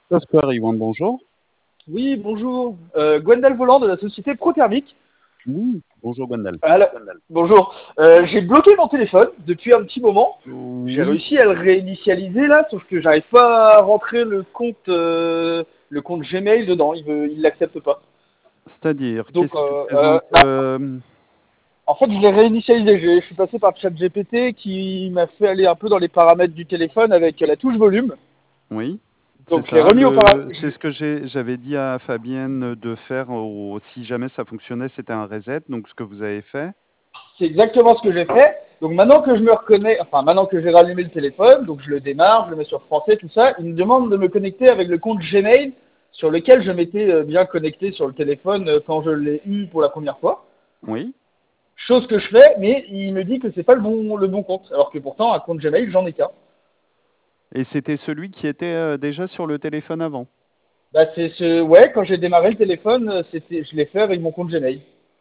Oscar Iwan, bonjour. Oui, bonjour. Gwendal Volant de la société Prothermique. Oui, bonjour Gwendal. Alors, bonjour. J'ai bloqué mon téléphone depuis un petit moment. J'ai Oui, réussi à le réinitialiser là, sauf que j'arrive pas à rentrer le compte Gmail dedans. Il l'accepte pas. c'est-à-dire, Donc, qu'est-ce qui te présente en fait, je l'ai réinitialisé. Je suis passé par ChatGPT qui m'a fait aller un peu dans les paramètres du téléphone avec la touche volume. Oui, c'est Donc, je l'ai ça. remis au paramètre. C'est ce que j'avais dit à Fabienne de faire si jamais ça fonctionnait, c'était un reset. Donc, ce que vous avez fait. C'est exactement ce que j'ai fait. Donc maintenant que je me reconnais, enfin maintenant que j'ai rallumé le téléphone, donc je le démarre, je le mets sur français, tout ça, il me demande de me connecter avec le compte Gmail sur lequel je m'étais bien connecté sur le téléphone quand je l'ai eu pour la première fois. Oui. Chose que je fais, mais il me dit que c'est pas le bon compte. Alors que pourtant, un compte Gmail, j'en ai qu'un. Et c'était celui qui était déjà sur le téléphone avant. Bah ouais, quand j'ai démarré le téléphone, je l'ai fait avec mon compte Gmail.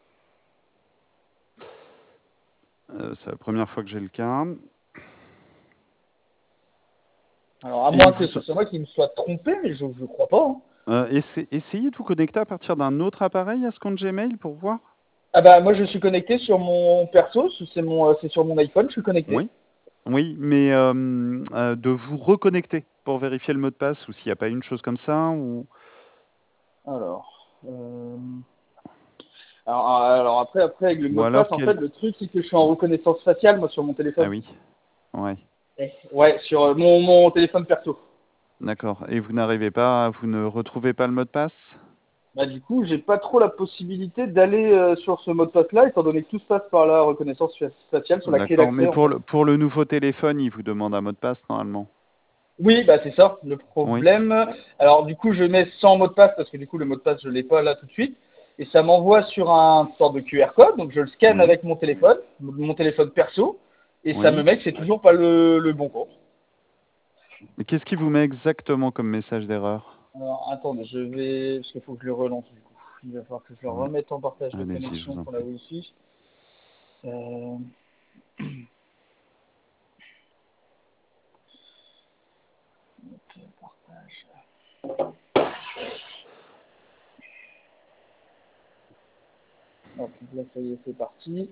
C'est la première fois que j'ai le cas. Alors à Et moins que ce soit moi qui me soit trompé, mais je crois pas, hein. essayez de vous connecter à partir d'un autre appareil à ce compte Gmail pour voir. Ah bah moi je suis connecté sur mon perso, c'est sur mon iPhone, je suis connecté. Oui. Oui, mais de vous reconnecter pour vérifier le mot de passe ou s'il n'y a pas une chose comme ça ou Alors, alors après avec le ou mot de alors passe, en fait quel le truc c'est que je suis en reconnaissance faciale moi sur mon ah téléphone. oui, ouais, Ouais, sur mon téléphone perso. d'accord. Et vous n'arrivez pas, vous ne retrouvez pas le mot de passe? Bah du coup j'ai pas trop la possibilité d'aller sur ce mot de passe là, étant donné que tout se passe par la reconnaissance faciale sur la clé D'accord, mais d'accès en fait. pour le nouveau téléphone, il vous demande un mot de passe normalement. Oui, bah c'est ça le Oui, problème. Alors du coup je mets sans mot de passe parce que du coup le mot de passe je l'ai pas là tout de suite. Et ça m'envoie sur un sorte de QR code, donc je le scanne oui, avec mon téléphone perso, et ça me oui. met que c'est toujours pas le bon compte. Et qu'est-ce qui vous met exactement comme message d'erreur? Alors attendez, parce qu'il faut que je le relance du coup. Il va falloir que je le Oui. remette en partage de Allez-y, je connexion vous en pour la prie. Wi-Fi. Euh... ok, partage. Hop, là ça y est, c'est parti.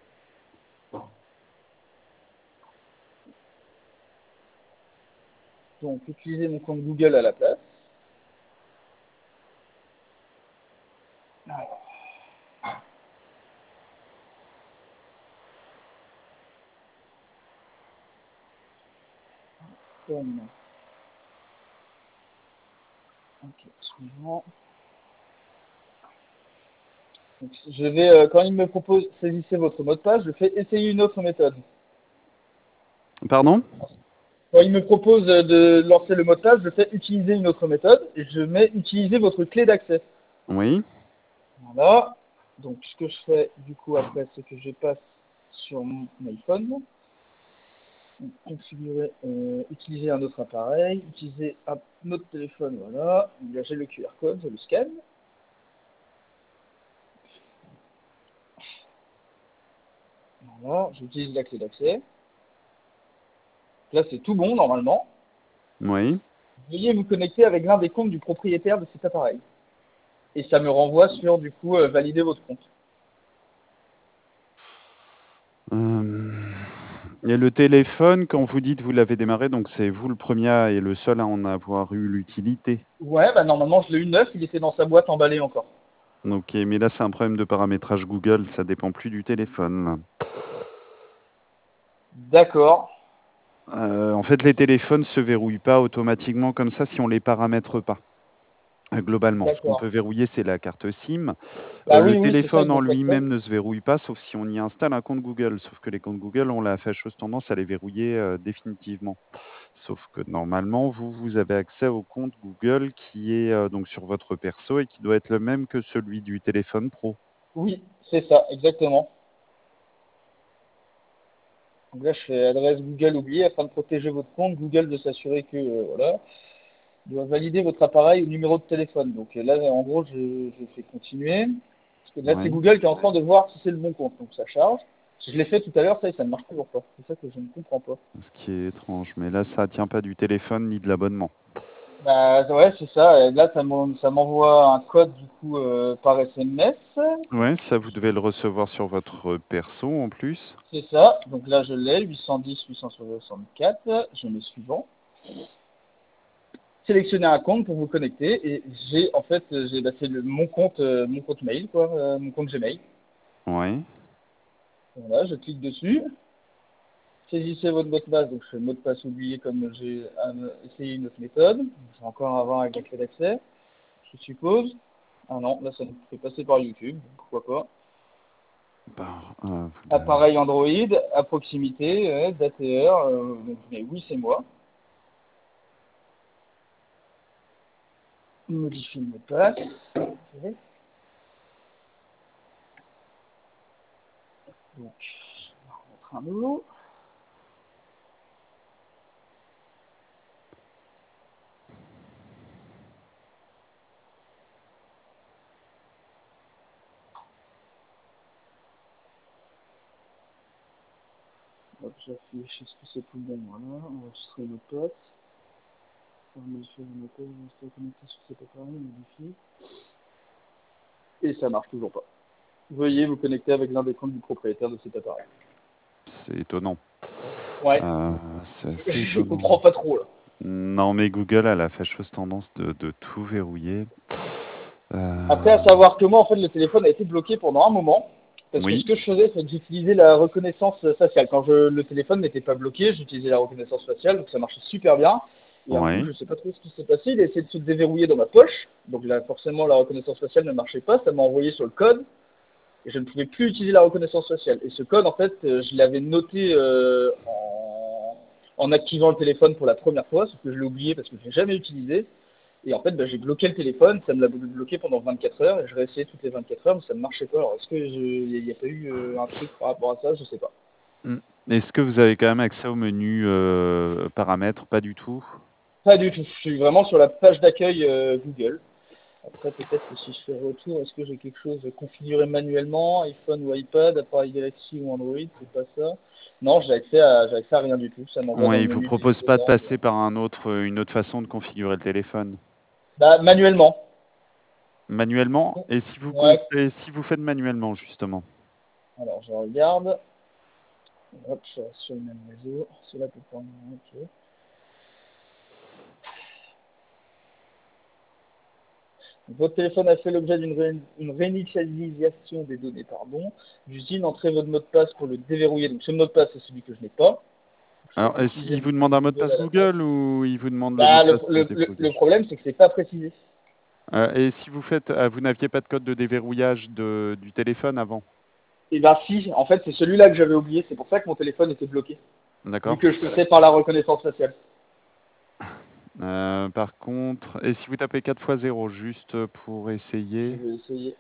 Donc utiliser mon compte Google à la place. Alors, comme. Ok, suivant. Donc, quand il me propose saisissez votre mot de passe, je fais essayer une autre méthode. Pardon? Quand il me propose de lancer le mot de passe, je fais utiliser une autre méthode et je mets utiliser votre clé d'accès. Oui, Voilà. Donc ce que je fais du coup après, c'est que je passe sur mon iPhone, donc, configurer, utiliser un autre appareil, utiliser un autre téléphone, voilà. Donc, là j'ai le QR code, je le scanne. Voilà, j'utilise la clé d'accès. Là c'est tout bon normalement. oui. Veuillez vous connecter avec l'un des comptes du propriétaire de cet appareil. Et ça me renvoie sur du coup valider votre compte. Euh, Et le téléphone, quand vous dites vous l'avez démarré, donc c'est vous le premier et le seul à en avoir eu l'utilité. Ouais, bah normalement je l'ai eu neuf, il était dans sa boîte emballé encore. Ok, mais là c'est un problème de paramétrage Google, ça dépend plus du téléphone. D'accord, En fait, les téléphones se verrouillent pas automatiquement comme ça si on les paramètre pas. Globalement, ce qu'on peut d'accord. verrouiller, c'est la carte SIM. Bah Le oui, oui, c'est ça, téléphone il en me pose ça. lui-même ne se verrouille pas, sauf si on y installe un compte Google. Sauf que les comptes Google ont la fâcheuse tendance à les verrouiller définitivement. Sauf que normalement, vous avez accès au compte Google qui est donc sur votre perso et qui doit être le même que celui du téléphone pro. Oui, c'est ça, exactement. Donc là, je fais adresse Google oubliée afin de protéger votre compte. Google de s'assurer que, voilà, doit valider votre appareil au numéro de téléphone. Donc là, en gros, je fais continuer. Parce que là, c'est Oui. Google qui est en train de voir si c'est le bon compte. Donc ça charge. Je l'ai fait tout à l'heure, ça ne marche toujours pas. C'est ça que je ne comprends pas. Ce qui est étrange. Mais là, ça tient pas du téléphone ni de l'abonnement. Bah ouais, c'est ça. Et là, ça m'envoie un code du coup par SMS. Ouais, ça, vous devez le recevoir sur votre perso en plus. C'est ça. Donc là, je l'ai, 810-864. Je mets suivant. Sélectionner un compte pour vous connecter et j'ai en fait c'est mon compte mail quoi, mon compte Gmail. Ouais. Voilà, je clique dessus. Saisissez votre mot de passe, donc je fais le mot de passe oublié comme j'ai essayé une autre méthode. Je vais encore avoir avec la clé d'accès, je suppose. Ah non, là ça me fait passer par YouTube, pourquoi pas. Bah, vous devez- Appareil Android, à proximité, date et heure, donc mais oui c'est moi. Modifie le mot de passe. Ok. Donc, on va remettre un nouveau. Hop, j'affiche, est-ce que c'est tout bon? Voilà, enregistrer le mot de passe. Modifier le mot de passe, rester connecté sur cet appareil, modifie. Et ça marche toujours pas. Veuillez vous connecter avec l'un des comptes du propriétaire de cet appareil. C'est étonnant. Ouais, Euh, c'est assez je étonnant. comprends pas trop là. Non, mais Google a la fâcheuse tendance de tout verrouiller. Après, à savoir que moi, en fait, le téléphone a été bloqué pendant un moment. Parce que ce Oui, que je faisais, c'est que j'utilisais la reconnaissance faciale. Quand le téléphone n'était pas bloqué, j'utilisais la reconnaissance faciale, donc ça marchait super bien. Et un coup, ouais. je sais pas trop ce qui s'est passé, il a essayé de se déverrouiller dans ma poche. Donc là, forcément, la reconnaissance faciale ne marchait pas. Ça m'a envoyé sur le code. Et je ne pouvais plus utiliser la reconnaissance faciale. Et ce code, en fait, je l'avais noté en activant le téléphone pour la première fois, sauf que je l'ai oublié parce que je l'ai jamais utilisé. Et en fait, bah, j'ai bloqué le téléphone, ça me l'a bloqué pendant 24 heures, et je réessayais toutes les 24 heures, mais ça ne marchait pas. Alors, est-ce qu'il n'y a pas eu un truc par rapport à ça? Je sais pas. Mm. Est-ce que vous avez quand même accès au menu paramètres? Pas du tout. Pas du tout. Je suis vraiment sur la page d'accueil Google. Après, peut-être que si je fais retour, est-ce que j'ai quelque chose configuré manuellement, iPhone ou iPad, appareil Galaxy ou Android? C'est pas ça. Non, j'ai accès à rien du tout. Ça m'envoie dans Ouais, le il vous menu propose pas de télécommande. passer par une autre façon de configurer le téléphone. Bah, manuellement. Manuellement? Et Ouais. et si vous faites manuellement, justement? Alors, je regarde. Hop, je reste sur le même réseau. Cela peut prendre. Ok. Votre téléphone a fait l'objet une réinitialisation des données, pardon. L'usine, entrez votre mot de passe pour le déverrouiller. Donc, ce mot de passe, c'est celui que je n'ai pas. Je vais Alors, utiliser s'il mon vous demande compte un mot de Google passe à la place. Google ou il vous demande le mot Bah, de passe déverrouillé? le problème, c'est que c'est pas précisé. Et si vous n'aviez pas de code de déverrouillage du téléphone avant? Et ben si, en fait, c'est celui-là que j'avais oublié. C'est pour ça que mon téléphone était bloqué. Vu D'accord. que je le fais par la reconnaissance faciale. Par contre, et si vous tapez 4 fois 0 juste pour Je essayer? vais essayer.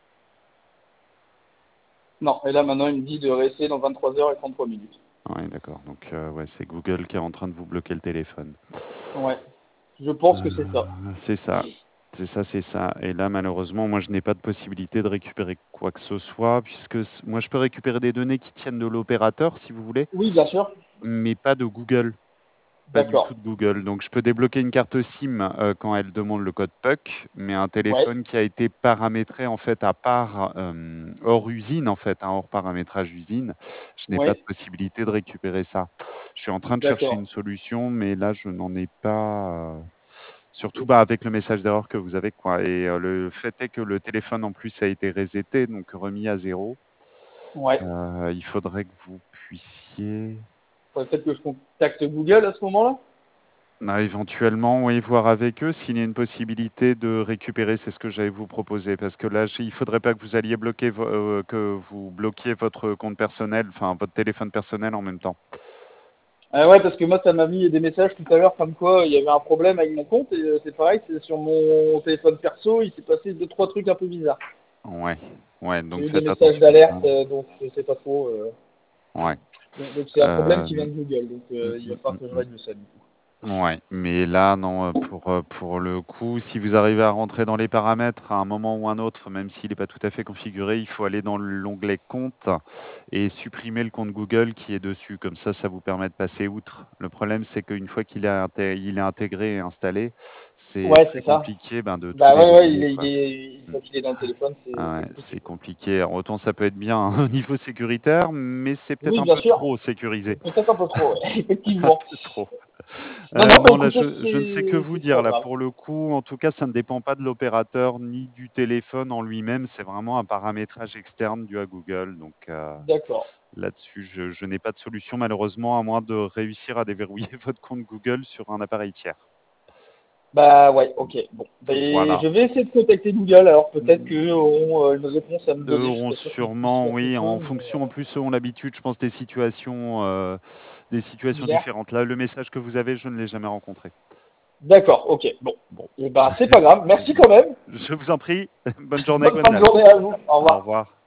Non, et là, maintenant, il me dit de réessayer dans 23 heures et 33 minutes. Ouais, d'accord. Donc, ouais, c'est Google qui est en train de vous bloquer le téléphone. Ouais, je pense Euh, que c'est ça. c'est ça. C'est ça, c'est ça. Et là, malheureusement, moi, je n'ai pas de possibilité de récupérer quoi que ce soit, puisque moi, je peux récupérer des données qui tiennent de l'opérateur, si vous voulez, Oui, bien sûr. mais pas de Google. Pas du tout D'accord. de Google. Donc, je peux débloquer une carte SIM quand elle demande le code PUC, mais un Ouais, téléphone qui a été paramétré en fait à part, hors usine, en fait, hein, hors paramétrage usine, je n'ai pas de ouais, possibilité de récupérer ça. Je suis en train de chercher d'accord. une solution, mais là, je n'en ai pas. Surtout bah, avec le message d'erreur que vous avez, quoi. Et le fait est que le téléphone en plus a été reseté, donc remis à zéro. Ouais. Il faudrait que vous puissiez. Faudrait peut-être que je contacte Google à ce moment-là. Bah, éventuellement, oui, voir avec eux s'il y a une possibilité de récupérer, c'est ce que j'allais vous proposer, parce que là, il faudrait pas que vous alliez que vous bloquiez votre compte personnel, enfin votre téléphone personnel en même temps. Ouais, parce que moi, ça m'a mis des messages tout à l'heure comme quoi il y avait un problème avec mon compte et c'est pareil, c'est sur mon téléphone perso, il s'est passé deux trois trucs un peu bizarres. Ouais, ouais, J'ai donc eu des faites messages attention. d'alerte, donc je sais pas trop. Ouais. Donc c'est un problème Euh, qui vient de Google, donc mm, il va mm, falloir mm, que je mm. règle ça du coup. Ouais, mais là, non, pour le coup, si vous arrivez à rentrer dans les paramètres à un moment ou un autre, même s'il n'est pas tout à fait configuré, il faut aller dans l'onglet compte et supprimer le compte Google qui est dessus. Comme ça vous permet de passer outre. Le problème, c'est qu'une fois il est intégré et installé, c'est Ouais, très c'est ça. compliqué, ben, de tout Bah ouais, ouais, déverrouiller, quoi. Mmh. une fois qu'il est dans le téléphone, Ah c'est ouais, compliqué. c'est compliqué. Alors autant ça peut être bien, hein, au niveau sécuritaire, mais c'est peut-être Oui, un bien peu sûr. trop sécurisé. Peut-être un peu trop, ouais, Un effectivement. peu trop. Non, non, bah Non, là, écoutez, je ne sais que vous c'est pas dire, là, grave. pour le coup. En tout cas, ça ne dépend pas de l'opérateur ni du téléphone en lui-même. C'est vraiment un paramétrage externe dû à Google. Donc, D'accord. là-dessus, je n'ai pas de solution, malheureusement, à moins de réussir à déverrouiller votre compte Google sur un appareil tiers. Bah ouais, ok. Bon, ben, Voilà. je vais essayer de contacter Google, alors peut-être Mmh, qu'ils auront une réponse à me eux donner. Je suis auront pas sûr qu'ils puissent sûrement, faire quelque oui, en chose, mais fonction, en plus, eux ont l'habitude, je pense, des situations similaire. différentes. Là, le message que vous avez, je ne l'ai jamais rencontré. D'accord, ok. Bon. Bon, Et ben, c'est pas grave. Merci quand même. je vous en prie. Bonne journée, Bonne fin Gwenal. de journée à vous. Au Au revoir. revoir.